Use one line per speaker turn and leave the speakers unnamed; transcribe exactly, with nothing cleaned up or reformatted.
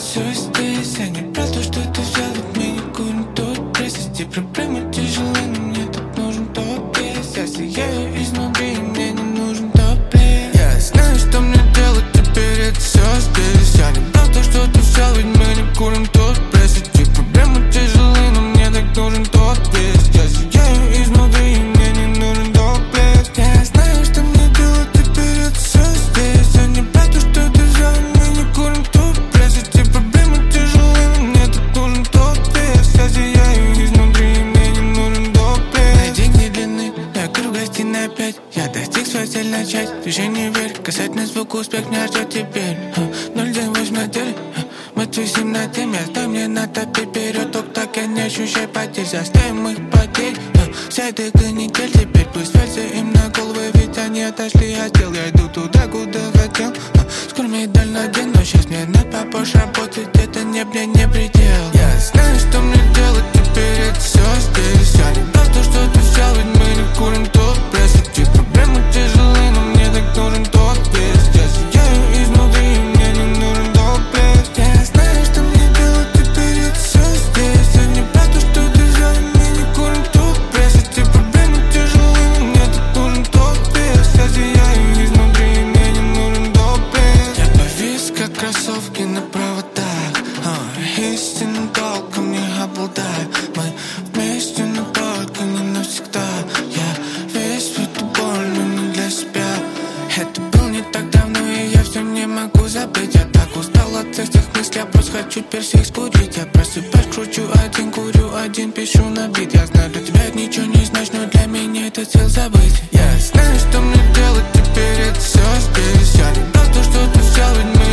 все здесь. Я не про то, что ты взял, ведь мы не курим тот пресс. Эти проблемы тяжелые, но мне так нужен топ-пресс. Я сияю изнутри, и мне не нужен топ-пресс. Я знаю, что мне делать, теперь это все здесь. Я не про то, что ты взял, ведь мы не курим тот пресс. Эти проблемы тяжелые, но мне так нужен топ-пресс. Я сияю изнутри, и мне не нужен топ-пресс. Я знаю, что мне делать, теперь это все здесь. Я не про то, что ты взял, мы не курим топ-пресс. Эти проблемы тяжелые, но мне так нужен топ-пресс. Я сияю изнутри, и мне не нужен топ-пресс. Мои деньги длинны, я курю в гостиной опять. Я достиг свою цель начать, движение вверх. Касательно звука, успех меня ждет теперь. Ноль день восемь на деле, мы тусим на теме. Стой мне на топе вперед, только так я не ощущаю потерь. Заставим их потеть, вся эта канитель. Теперь пусть вяльцы им на головы, ведь они отошли от дел. Я иду туда, куда хотел. Скоро медаль надену, но сейчас мне надо побольше работать. Это не, мне не предел. Я знаю, что мне делать, теперь это все здесь. Я не про то, что ты взял, ведь мы не курим тот пресс. Эти проблемы тяжелые, но мне так нужен тот вес. Я сияю изнутри, и мне не нужен топ-пресс. Я знаю, что мне делать, теперь это все здесь. Я не про то, что ты взял, мы не курим тот пресс. Эти проблемы тяжелые, но мне так нужен топ-вес. Я сияю изнутри, и мне не нужен топ-пресс. Я повис, как кроссовки на проводах. а, Истинным толком не обладаю. Мы вместе, но только не навсегда. Я весь в эту боль, но не для себя. Это было не так давно, и я все не могу забыть. Я так устал от всех тех мыслей, я просто хочу теперь всех спудить. Я просыпаюсь, кручу один, курю один, пишу на бит. Я знаю, для тебя это ничего не значит, но для меня это цель забыть. Я знаю, что мне делать, теперь это все здесь. Я не про то, что ты взял, ведь мы